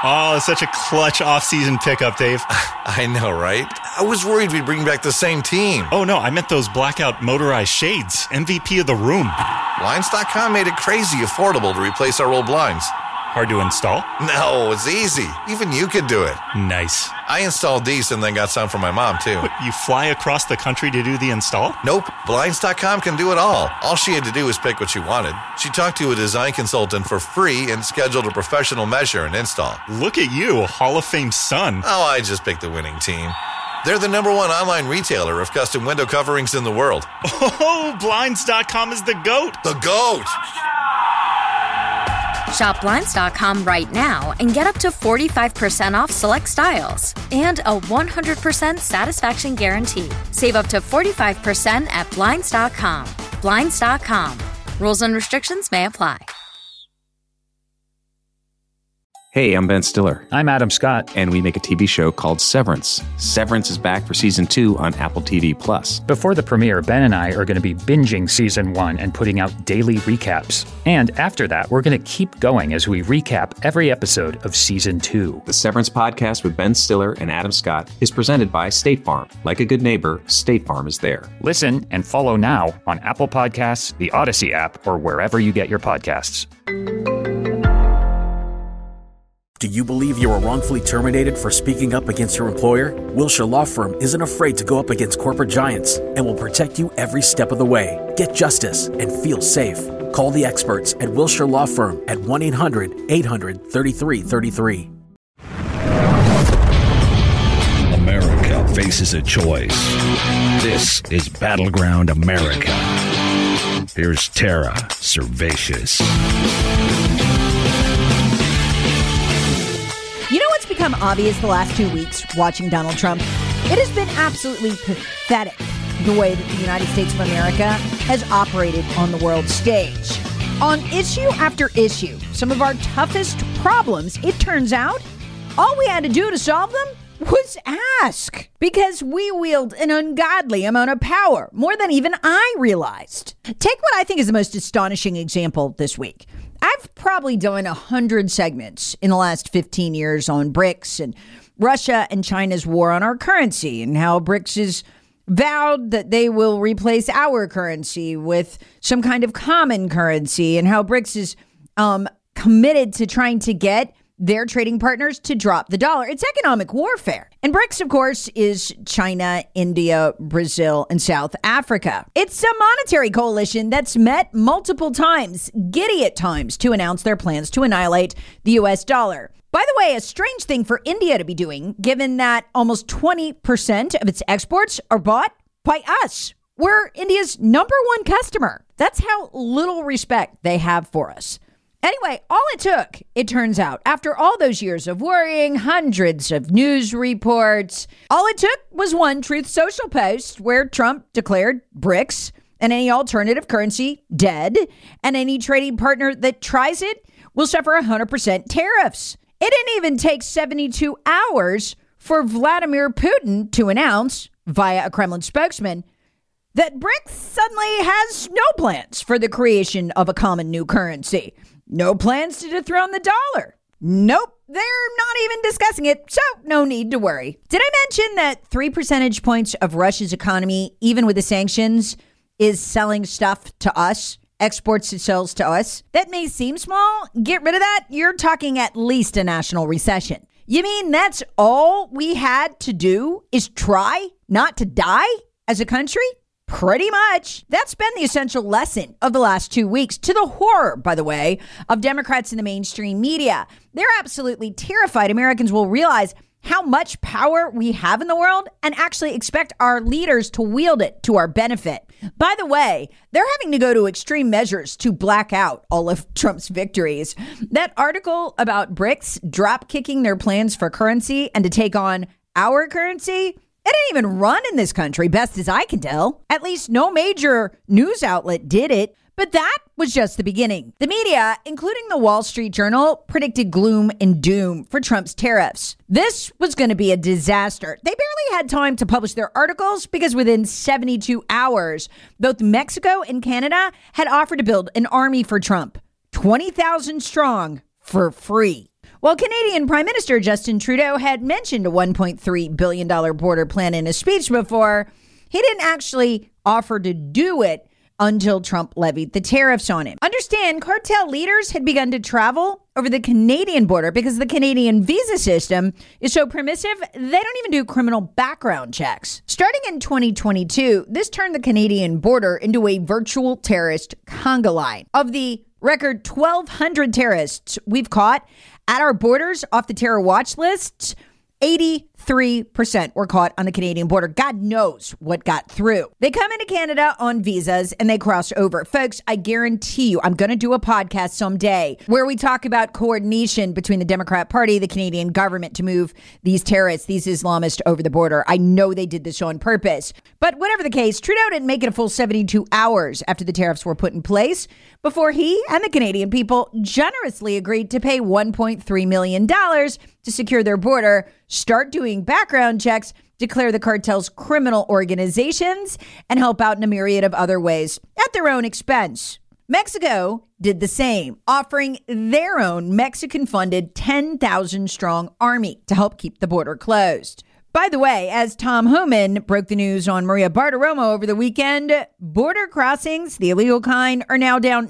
Oh, such a clutch off-season pickup, Dave. I know, right? I was worried we'd bring back the same team. Oh, no, I meant those blackout motorized shades. MVP of the room. Blinds.com made it crazy affordable to replace our old blinds. Hard to install? No, it's easy. Even you could do it. Nice. I installed these and then got some for my mom, too. What, you fly across the country to do the install? Nope. Blinds.com can do it all. All she had to do was pick what she wanted. She talked to a design consultant for free and scheduled a professional measure and install. Look at you, a Hall of Fame son. Oh, I just picked the winning team. They're the #1 online retailer of custom window coverings in the world. Oh, Blinds.com is the GOAT. The GOAT! Shop Blinds.com right now and get up to 45% off select styles and a 100% satisfaction guarantee. Save up to 45% at Blinds.com. Blinds.com. Rules and restrictions may apply. Hey, I'm Ben Stiller. I'm Adam Scott. And we make a TV show called Severance. Severance is back for Season 2 on Apple TV+. Before the premiere, Ben and I are going to be binging Season 1 and putting out daily recaps. And after that, we're going to keep going as we recap every episode of Season 2. The Severance podcast with Ben Stiller and Adam Scott is presented by State Farm. Like a good neighbor, State Farm is there. Listen and follow now on Apple Podcasts, the Odyssey app, or wherever you get your podcasts. Do you believe you were wrongfully terminated for speaking up against your employer? Wilshire Law Firm isn't afraid to go up against corporate giants and will protect you every step of the way. Get justice and feel safe. Call the experts at Wilshire Law Firm at 1-800-800-3333. America faces a choice. This is Battleground America. Here's Tara Servatius. You know what's become obvious the last 2 weeks watching Donald Trump? It has been absolutely pathetic the way that the United States of America has operated on the world stage. On issue after issue, some of our toughest problems, it turns out, all we had to do to solve them was ask. Because we wield an ungodly amount of power, more than even I realized. Take what I think is the most astonishing example this week. I've probably done 100 segments in the last 15 years on BRICS and Russia and China's war on our currency and how BRICS has vowed that they will replace our currency with some kind of common currency and how BRICS is committed to trying to get their trading partners to drop the dollar. It's economic warfare. And BRICS, of course, is China, India, Brazil, and South Africa. It's a monetary coalition that's met multiple times, giddy at times, to announce their plans to annihilate the U.S. dollar. By the way, a strange thing for India to be doing, given that almost 20% of its exports are bought by us. We're India's #1 customer. That's how little respect they have for us. Anyway, all it took, it turns out, after all those years of worrying, hundreds of news reports, all it took was one Truth Social post where Trump declared BRICS and any alternative currency dead, and any trading partner that tries it will suffer 100% tariffs. It didn't even take 72 hours for Vladimir Putin to announce, via a Kremlin spokesman, that BRICS suddenly has no plans for the creation of a common new currency. No plans to dethrone the dollar. Nope, they're not even discussing it, so no need to worry. Did I mention that 3 percentage points of Russia's economy, even with the sanctions, is selling stuff to us, exports it sells to us? That may seem small. Get rid of that. You're talking at least a national recession. You mean that's all we had to do is try not to die as a country? Pretty much. That's been the essential lesson of the last 2 weeks, to the horror, by the way, of Democrats in the mainstream media. They're absolutely terrified Americans will realize how much power we have in the world and actually expect our leaders to wield it to our benefit. By the way, they're having to go to extreme measures to black out all of Trump's victories. That article about BRICS drop kicking their plans for currency and to take on our currency, it didn't even run in this country, best as I can tell. At least no major news outlet did it. But that was just the beginning. The media, including the Wall Street Journal, predicted gloom and doom for Trump's tariffs. This was going to be a disaster. They barely had time to publish their articles because within 72 hours, both Mexico and Canada had offered to build an army for Trump, 20,000 strong, for free. Well, Canadian Prime Minister Justin Trudeau had mentioned a $1.3 billion border plan in a speech before. He didn't actually offer to do it until Trump levied the tariffs on him. Understand, cartel leaders had begun to travel over the Canadian border because the Canadian visa system is so permissive, they don't even do criminal background checks. Starting in 2022, this turned the Canadian border into a virtual terrorist conga line. Of the record 1,200 terrorists we've caught at our borders off the terror watch list, 83% were caught on the Canadian border. God knows what got through. They come into Canada on visas and they cross over. Folks, I guarantee you, I'm going to do a podcast someday where we talk about coordination between the Democrat Party, the Canadian government to move these terrorists, these Islamists over the border. I know they did this on purpose. But whatever the case, Trudeau didn't make it a full 72 hours after the tariffs were put in place before he and the Canadian people generously agreed to pay $1.3 million to secure their border, start doing background checks, declare the cartels criminal organizations, and help out in a myriad of other ways at their own expense. Mexico did the same, offering their own Mexican-funded 10,000-strong army to help keep the border closed. By the way, as Tom Homan broke the news on Maria Bartiromo over the weekend, border crossings, the illegal kind, are now down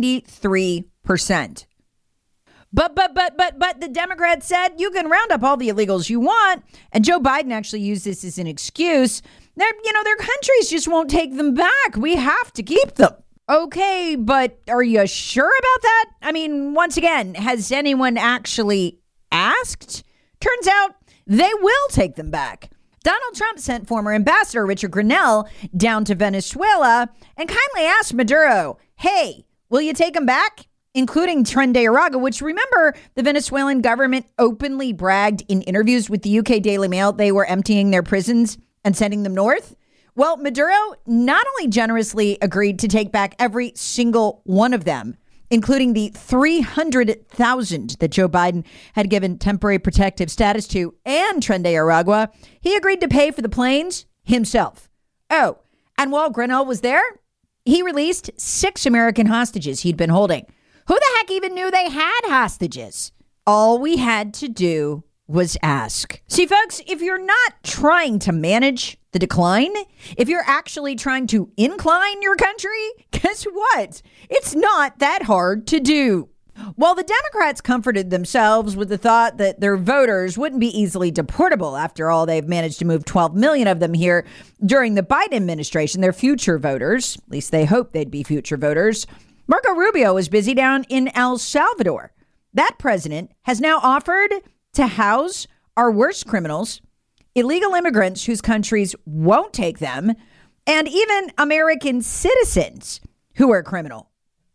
93%. But the Democrats said you can round up all the illegals you want. And Joe Biden actually used this as an excuse. Their countries just won't take them back. We have to keep them. Okay, but are you sure about that? I mean, once again, has anyone actually asked? Turns out they will take them back. Donald Trump sent former Ambassador Richard Grenell down to Venezuela and kindly asked Maduro, hey, will you take them back? Including Tren de Aragua, which, remember, the Venezuelan government openly bragged in interviews with the UK Daily Mail they were emptying their prisons and sending them north. Well, Maduro not only generously agreed to take back every single one of them, including the 300,000 that Joe Biden had given temporary protective status to, and Tren de Aragua, he agreed to pay for the planes himself. Oh, and while Grenell was there, he released 6 American hostages he'd been holding. Who the heck even knew they had hostages? All we had to do was ask. See, folks, if you're not trying to manage the decline, if you're actually trying to incline your country, guess what? It's not that hard to do. While the Democrats comforted themselves with the thought that their voters wouldn't be easily deportable, after all, they've managed to move 12 million of them here during the Biden administration, they're future voters. At least they hope they'd be future voters. Marco Rubio is busy down in El Salvador. That president has now offered to house our worst criminals, illegal immigrants whose countries won't take them, and even American citizens who are criminal.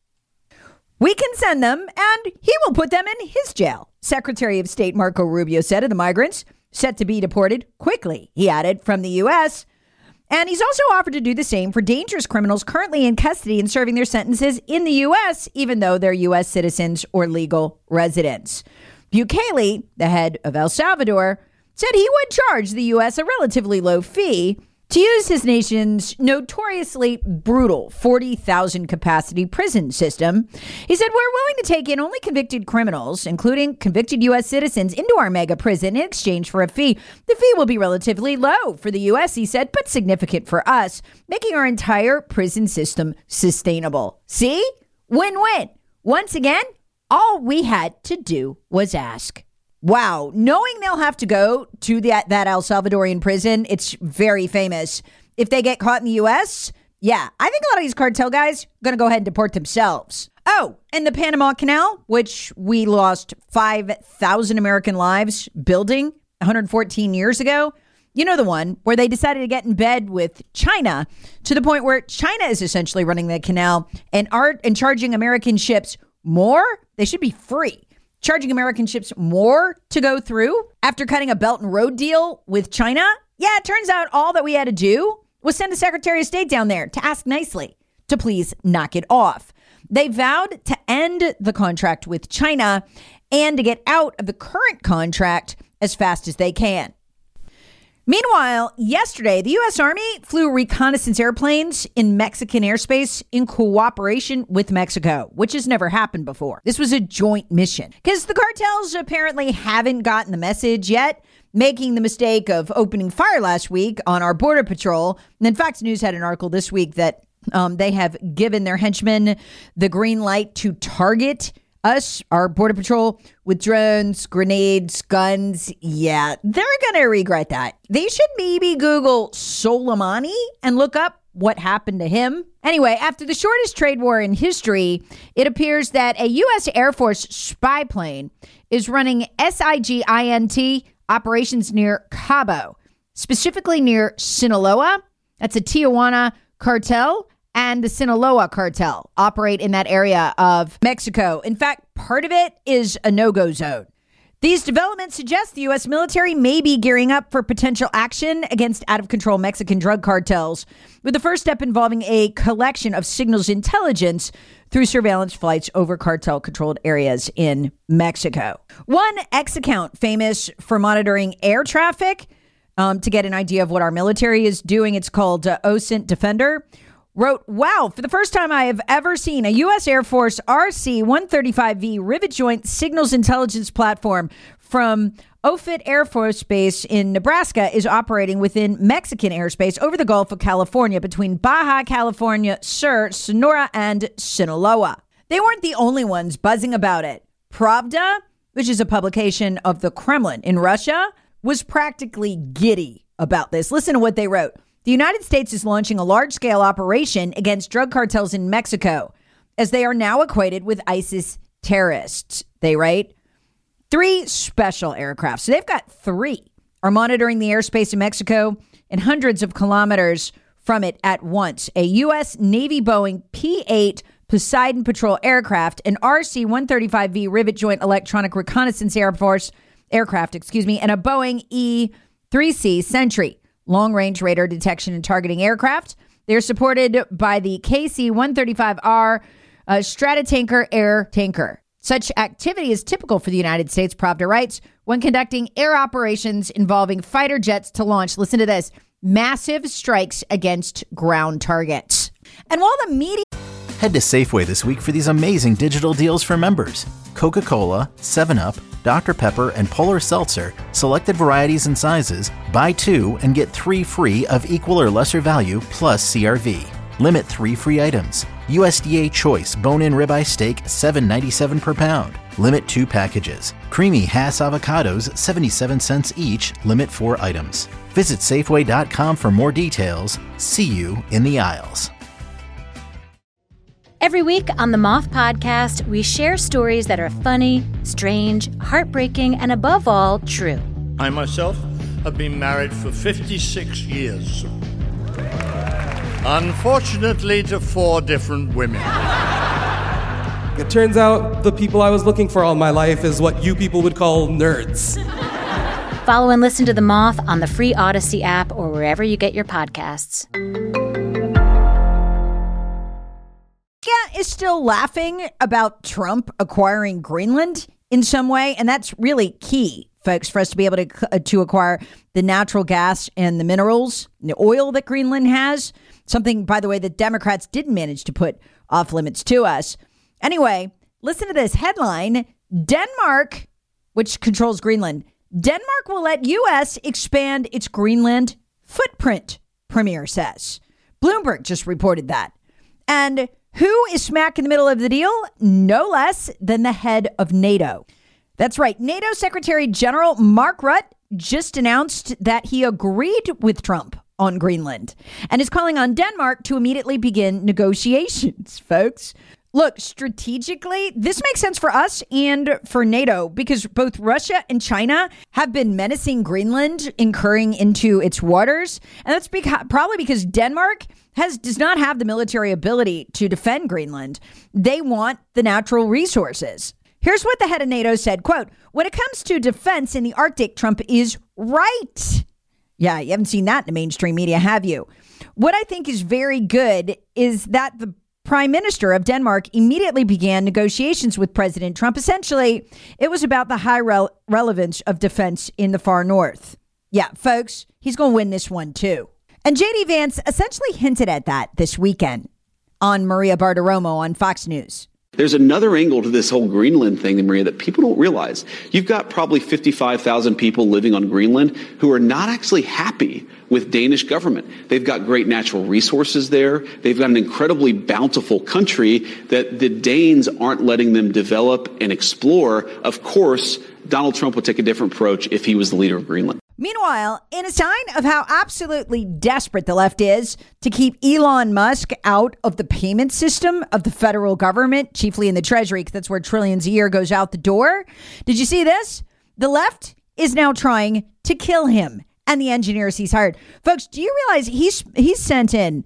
We can send them and he will put them in his jail, Secretary of State Marco Rubio said of the migrants set to be deported quickly, he added, from the U.S., and he's also offered to do the same for dangerous criminals currently in custody and serving their sentences in the U.S., even though they're U.S. citizens or legal residents. Bukele, the head of El Salvador, said he would charge the U.S. a relatively low fee to use his nation's notoriously brutal 40,000 capacity prison system. He said, we're willing to take in only convicted criminals, including convicted U.S. citizens, into our mega prison in exchange for a fee. The fee will be relatively low for the U.S., he said, but significant for us, making our entire prison system sustainable. See? Win-win. Once again, all we had to do was ask. Wow. Knowing they'll have to go to that El Salvadorian prison, it's very famous. If they get caught in the U.S., yeah, I think a lot of these cartel guys are going to go ahead and deport themselves. Oh, and the Panama Canal, which we lost 5,000 American lives building 114 years ago. You know, the one where they decided to get in bed with China to the point where China is essentially running the canal and charging American ships more. They should be free. Charging American ships more to go through after cutting a Belt and Road deal with China? Yeah, it turns out all that we had to do was send the Secretary of State down there to ask nicely to please knock it off. They vowed to end the contract with China and to get out of the current contract as fast as they can. Meanwhile, yesterday, the U.S. Army flew reconnaissance airplanes in Mexican airspace in cooperation with Mexico, which has never happened before. This was a joint mission because the cartels apparently haven't gotten the message yet, making the mistake of opening fire last week on our border patrol. And then Fox News had an article this week that they have given their henchmen the green light to target us, our border patrol, with drones, grenades, guns. Yeah, they're going to regret that. They should maybe Google Soleimani and look up what happened to him. Anyway, after the shortest trade war in history, it appears that a U.S. Air Force spy plane is running SIGINT operations near Cabo, specifically near Sinaloa. That's a Tijuana cartel. And the Sinaloa cartel operate in that area of Mexico. In fact, part of it is a no-go zone. These developments suggest the U.S. military may be gearing up for potential action against out-of-control Mexican drug cartels, with the first step involving a collection of signals intelligence through surveillance flights over cartel-controlled areas in Mexico. One X account famous for monitoring air traffic to get an idea of what our military is doing, it's called OSINT Defender, wrote, "Wow, for the first time I have ever seen a U.S. Air Force RC-135V rivet joint signals intelligence platform from Offutt Air Force Base in Nebraska is operating within Mexican airspace over the Gulf of California between Baja California Sur, Sonora, and Sinaloa." They weren't the only ones buzzing about it. Pravda, which is a publication of the Kremlin in Russia, was practically giddy about this. Listen to what they wrote. "The United States is launching a large-scale operation against drug cartels in Mexico, as they are now equated with ISIS terrorists," they write. 3 special aircraft, so they've got 3, are monitoring the airspace in Mexico and hundreds of kilometers from it at once. A U.S. Navy Boeing P-8 Poseidon patrol aircraft, an RC-135V rivet joint electronic reconnaissance aircraft, and a Boeing E-3C Sentry long-range radar detection and targeting aircraft. They're supported by the KC-135R Stratotanker air tanker. Such activity is typical for the United States, Pravda writes, when conducting air operations involving fighter jets to launch, listen to this, massive strikes against ground targets. And while the media... Head to Safeway this week for these amazing digital deals for members. Coca-Cola, 7-Up, Dr. Pepper, and Polar Seltzer, selected varieties and sizes, buy 2 and get 3 free of equal or lesser value plus CRV. Limit 3 free items. USDA Choice Bone-In Ribeye Steak, $7.97 per pound. Limit 2 packages. Creamy Hass Avocados, 77 cents each. Limit 4 items. Visit Safeway.com for more details. See you in the aisles. Every week on the Moth Podcast, we share stories that are funny, strange, heartbreaking, and above all, true. I myself have been married for 56 years. Unfortunately, to 4 different women. It turns out the people I was looking for all my life is what you people would call nerds. Follow and listen to The Moth on the free Odyssey app or wherever you get your podcasts. Is still laughing about Trump acquiring Greenland in some way, and that's really key, folks, for us to be able to acquire the natural gas and the minerals, the oil that Greenland has. Something, by the way, that Democrats didn't manage to put off limits to us. Anyway, listen to this headline. Denmark, which controls Greenland, Denmark will let U.S. expand its Greenland footprint, Premier says. Bloomberg just reported that. And who is smack in the middle of the deal? No less than the head of NATO. That's right. NATO Secretary General Mark Rutte just announced that he agreed with Trump on Greenland and is calling on Denmark to immediately begin negotiations, folks. Look, strategically, this makes sense for us and for NATO because both Russia and China have been menacing Greenland, incurring into its waters. And that's probably because Denmark does not have the military ability to defend Greenland. They want the natural resources. Here's what the head of NATO said, quote, "When it comes to defense in the Arctic, Trump is right." Yeah, you haven't seen that in the mainstream media, have you? What I think is very good is that the Prime Minister of Denmark immediately began negotiations with President Trump. Essentially, it was about the high relevance of defense in the far north. Yeah, folks, he's going to win this one, too. And J.D. Vance essentially hinted at that this weekend on Maria Bartiromo on Fox News. There's another angle to this whole Greenland thing, Maria, that people don't realize. You've got probably 55,000 people living on Greenland who are not actually happy with Danish government. They've got great natural resources there. They've got an incredibly bountiful country that the Danes aren't letting them develop and explore. Of course, Donald Trump would take a different approach if he was the leader of Greenland. Meanwhile, in a sign of how absolutely desperate the left is to keep Elon Musk out of the payment system of the federal government, chiefly in the Treasury, because that's where trillions a year goes out the door. Did you see this? The left is now trying to kill him and the engineers he's hired. Folks, do you realize he's sent in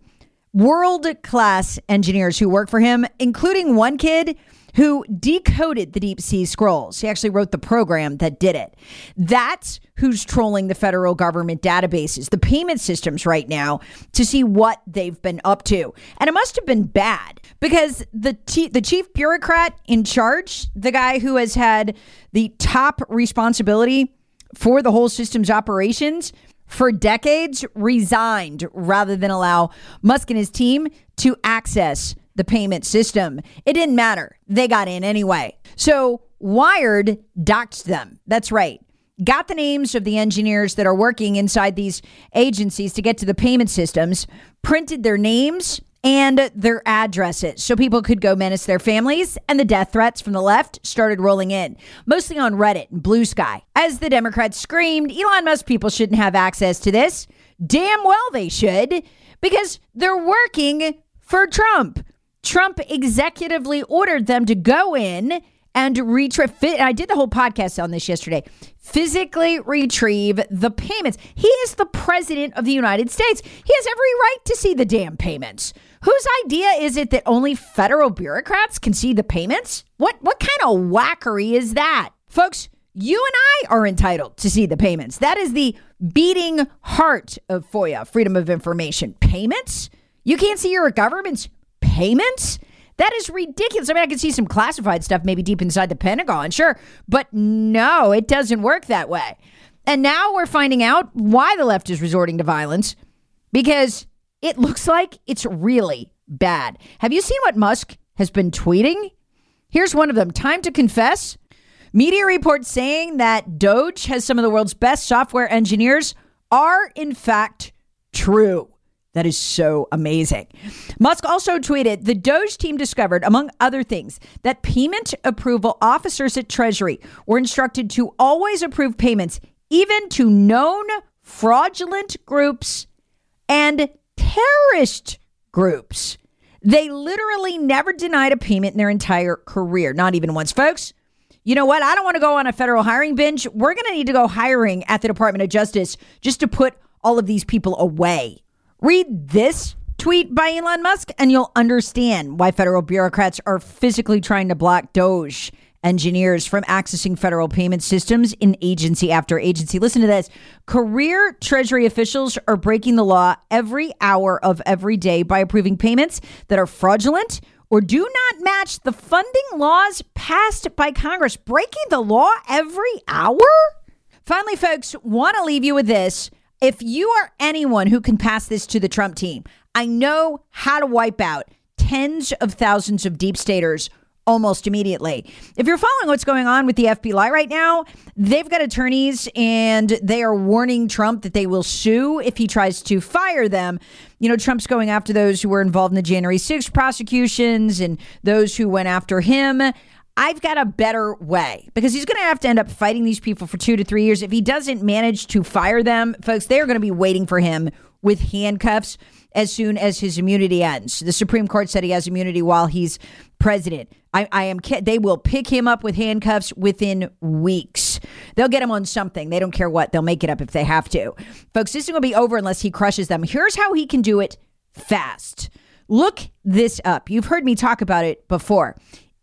world-class engineers who work for him, including one kid who decoded the deep sea scrolls. He actually wrote the program that did it. That's who's trolling the federal government databases, the payment systems right now, to see what they've been up to. And it must have been bad because the chief bureaucrat in charge, the guy who has had the top responsibility for the whole system's operations for decades, resigned rather than allow Musk and his team to access the payment system. It didn't matter. They got in anyway. So Wired doxed them. That's right. Got the names of the engineers that are working inside these agencies to get to the payment systems, printed their names and their addresses so people could go menace their families, and the death threats from the left started rolling in, mostly on Reddit and Blue Sky. As the Democrats screamed, Elon Musk people shouldn't have access to this. Damn well they should, because they're working for Trump. Trump executively ordered them to go in and I did the whole podcast on this yesterday. Physically retrieve the payments. He is the president of the United States. He has every right to see the damn payments. Whose idea is it that only federal bureaucrats can see the payments? What kind of wackery is that? Folks, you and I are entitled to see the payments. That is the beating heart of FOIA, Freedom of Information. Payments? You can't see your government's payments? That is ridiculous. I mean, I can see some classified stuff maybe deep inside the Pentagon, sure. But no, it doesn't work that way. And now we're finding out why the left is resorting to violence, because it looks like it's really bad. Have you seen what Musk has been tweeting? Here's one of them. Time to confess. Media reports saying that Doge has some of the world's best software engineers are in fact true. That is so amazing. Musk also tweeted, the Doge team discovered, among other things, that payment approval officers at Treasury were instructed to always approve payments, even to known fraudulent groups and terrorist groups. They literally never denied a payment in their entire career, not even once. Folks, you know what? I don't want to go on a federal hiring binge. We're going to need to go hiring at the Department of Justice just to put all of these people away. Read this tweet by Elon Musk and you'll understand why federal bureaucrats are physically trying to block Doge engineers from accessing federal payment systems in agency after agency. Listen to this. Career Treasury officials are breaking the law every hour of every day by approving payments that are fraudulent or do not match the funding laws passed by Congress. Breaking the law every hour? Finally, folks, want to leave you with this. If you are anyone who can pass this to the Trump team, I know how to wipe out tens of thousands of deep staters almost immediately. If you're following what's going on with the FBI right now, they've got attorneys and they are warning Trump that they will sue if he tries to fire them. You know, Trump's going after those who were involved in the January 6th prosecutions and those who went after him. I've got a better way, because he's going to have to end up fighting these people for 2 to 3 years. If he doesn't manage to fire them, folks, they're going to be waiting for him with handcuffs as soon as his immunity ends. The Supreme Court said he has immunity while he's president. They will pick him up with handcuffs within weeks. They'll get him on something. They don't care what. They'll make it up if they have to. Folks, this isn't going to be over unless he crushes them. Here's how he can do it fast. Look this up. You've heard me talk about it before.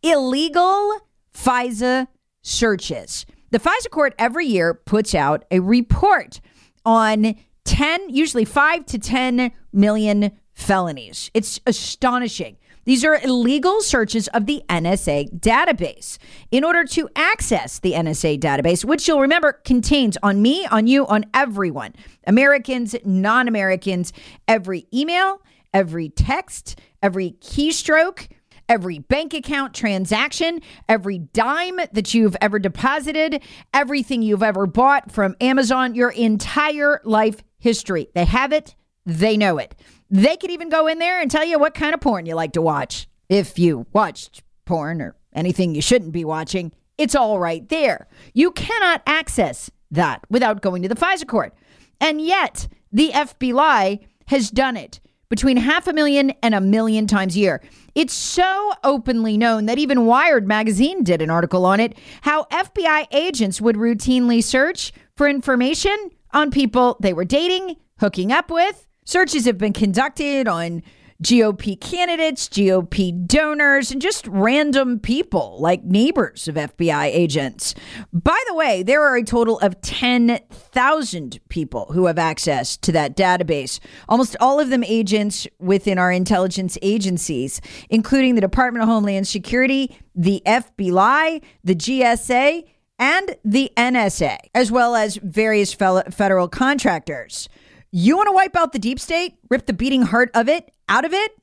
Illegal FISA searches. The FISA court every year puts out a report on usually 5 to 10 million felonies. It's astonishing. These are illegal searches of the NSA database. In order to access the NSA database, which you'll remember contains on me, on you, on everyone, Americans, non-Americans, every email, every text, every keystroke, every bank account transaction, every dime that you've ever deposited, everything you've ever bought from Amazon, your entire life history. They have it. They know it. They could even go in there and tell you what kind of porn you like to watch. If you watched porn or anything you shouldn't be watching, it's all right there. You cannot access that without going to the FISA court. And yet, the FBI has done it between 500,000 and 1 million times a year. It's so openly known that even Wired magazine did an article on it, how FBI agents would routinely search for information on people they were dating, hooking up with. Searches have been conducted on GOP candidates, GOP donors, and just random people like neighbors of FBI agents. By the way, there are a total of 10,000 people who have access to that database, almost all of them agents within our intelligence agencies, including the Department of Homeland Security, the FBI, the GSA, and the NSA, as well as various federal contractors. You want to wipe out the deep state, rip the beating heart of it out of it?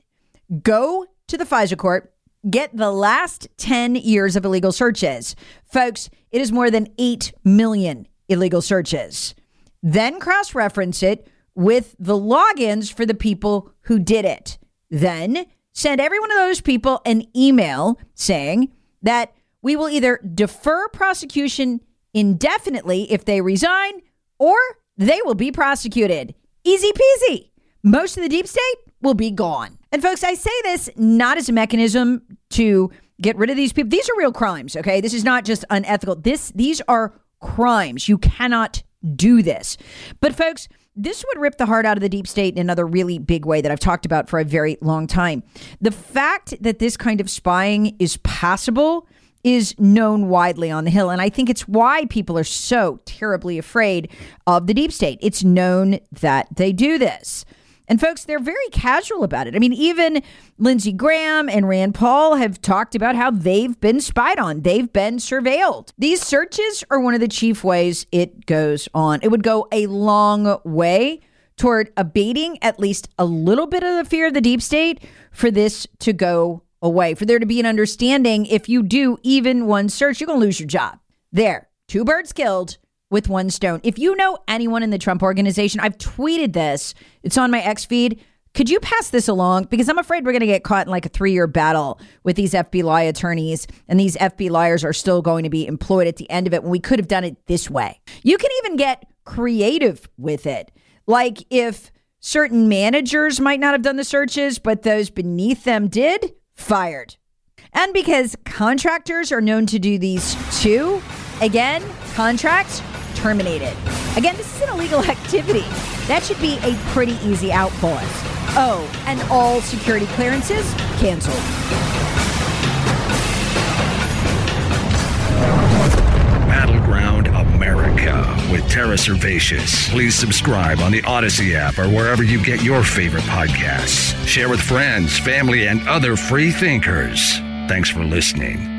Go to the FISA court, get the last 10 years of illegal searches. Folks, it is more than 8 million illegal searches. Then cross-reference it with the logins for the people who did it. Then send every one of those people an email saying that we will either defer prosecution indefinitely if they resign, or they will be prosecuted. Easy peasy. Most of the deep state will be gone. And folks, I say this not as a mechanism to get rid of these people. These are real crimes, okay? This is not just unethical. These are crimes. You cannot do this. But folks, this would rip the heart out of the deep state in another really big way that I've talked about for a very long time. The fact that this kind of spying is possible is known widely on the Hill. And I think it's why people are so terribly afraid of the deep state. It's known that they do this. And folks, they're very casual about it. I mean, even Lindsey Graham and Rand Paul have talked about how they've been spied on. They've been surveilled. These searches are one of the chief ways it goes on. It would go a long way toward abating at least a little bit of the fear of the deep state for this to go away, for there to be an understanding. If you do even one search, you're going to lose your job. There, 2 birds killed with 1 stone. If you know anyone in the Trump organization, I've tweeted this. It's on my X feed. Could you pass this along? Because I'm afraid we're going to get caught in like a 3-year battle with these FBI attorneys, and these FBI liars are still going to be employed at the end of it when we could have done it this way. You can even get creative with it. Like if certain managers might not have done the searches, but those beneath them did, fired. And because contractors are known to do these too, again, contracts terminated. Again, this is an illegal activity. That should be a pretty easy out for us. Oh, and all security clearances canceled. Battleground America with Tara Servatius. Please subscribe on the Odyssey app or wherever you get your favorite podcasts. Share with friends, family, and other free thinkers. Thanks for listening.